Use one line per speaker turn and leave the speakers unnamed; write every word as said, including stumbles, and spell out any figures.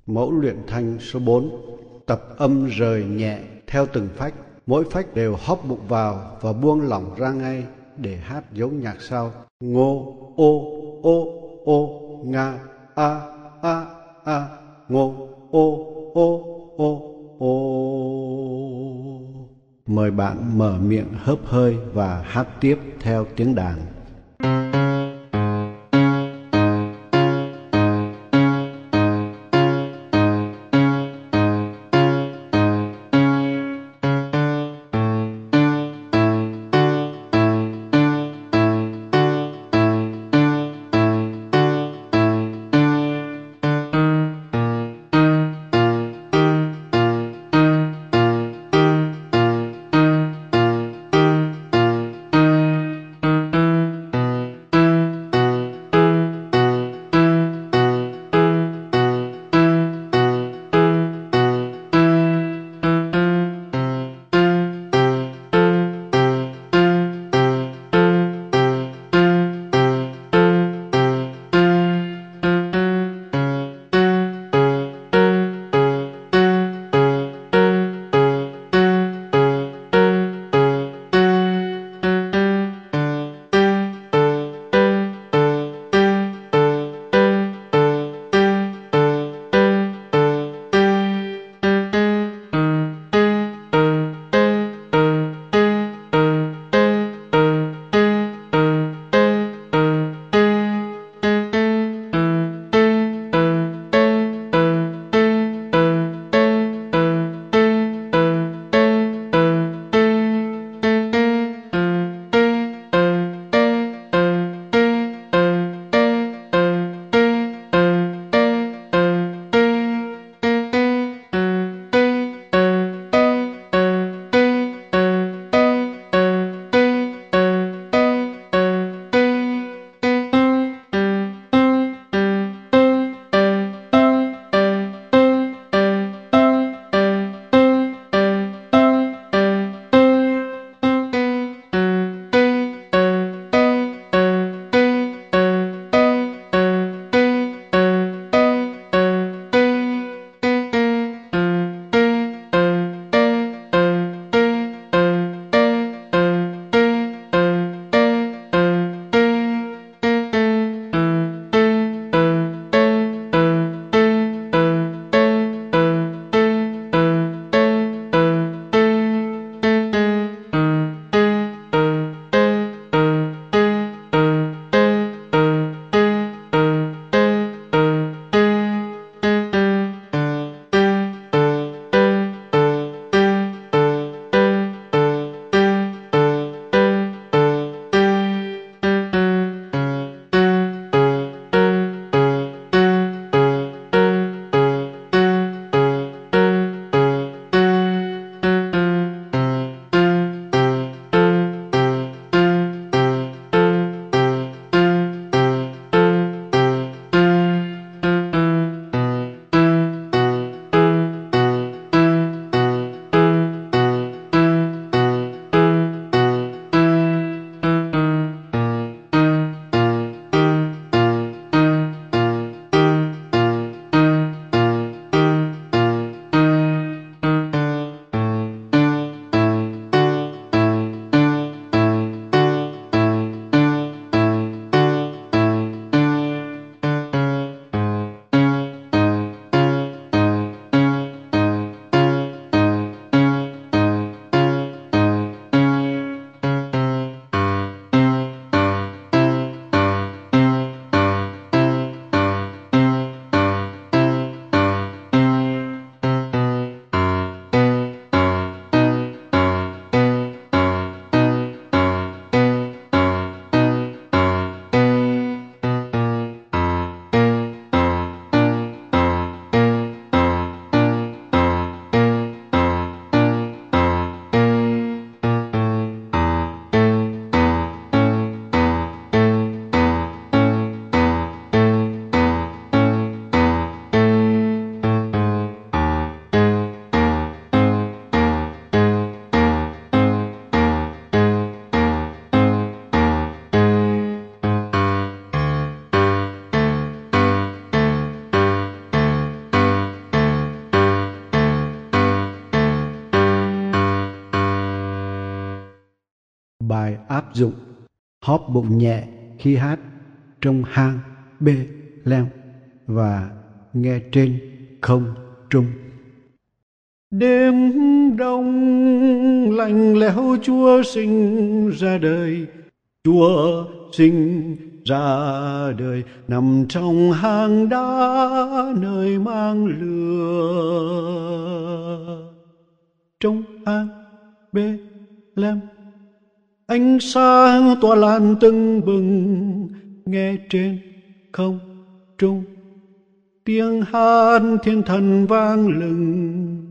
Mẫu luyện thanh số bốn. Tập âm rời nhẹ theo từng phách. Mỗi phách đều hóp bụng vào và buông lỏng ra ngay để hát giống nhạc sau: ngô, ô, ô, ô, nga, a, a, a, ngô, ô, ô, ô, ô. Mời bạn mở miệng hớp hơi và hát tiếp theo tiếng đàn. dụng. Hóp bụng nhẹ khi hát trong hang Bê Lem và nghe trên không trung. Đêm đông lạnh lẽo, Chúa sinh ra đời, Chúa sinh ra đời nằm trong hang đá nơi mang lửa. Trong hang Bê Lem, ánh sáng tỏa lan tưng bừng, nghe trên không trung tiếng hát thiên thần vang lừng.